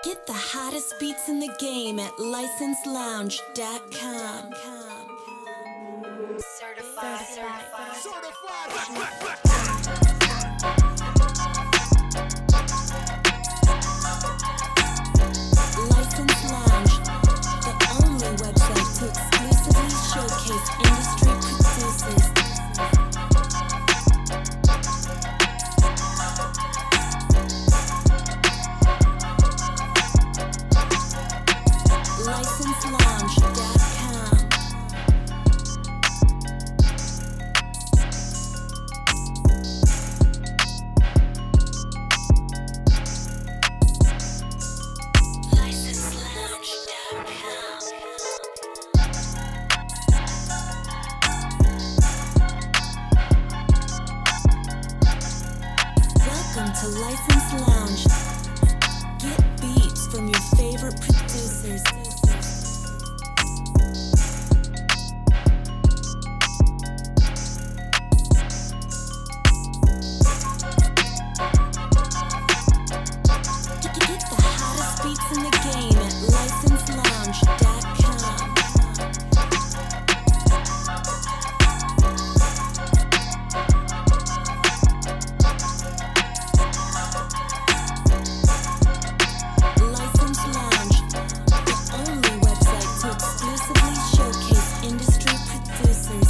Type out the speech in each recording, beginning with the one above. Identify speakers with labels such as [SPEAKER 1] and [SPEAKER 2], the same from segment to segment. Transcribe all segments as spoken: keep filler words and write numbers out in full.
[SPEAKER 1] Get the hottest beats in the game at license lounge dot com.
[SPEAKER 2] Certified. Certified.
[SPEAKER 3] Certified.
[SPEAKER 1] License Lounge, the only website to exclusively showcase industry producers. license lounge dot com. Welcome to License Lounge. Get beats from your favorite producers. Get, get the hottest beats in the game at license lounge dot com. License Lounge, the only website to exclusively showcase industry producers.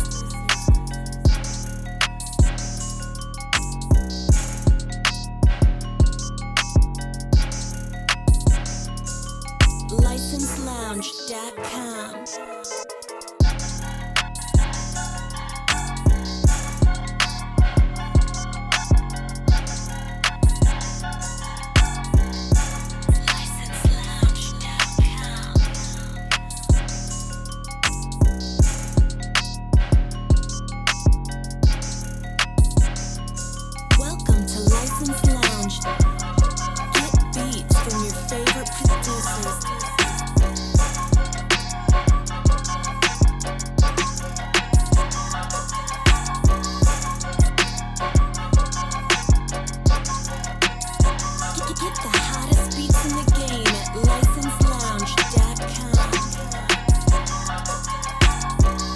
[SPEAKER 1] license lounge dot com.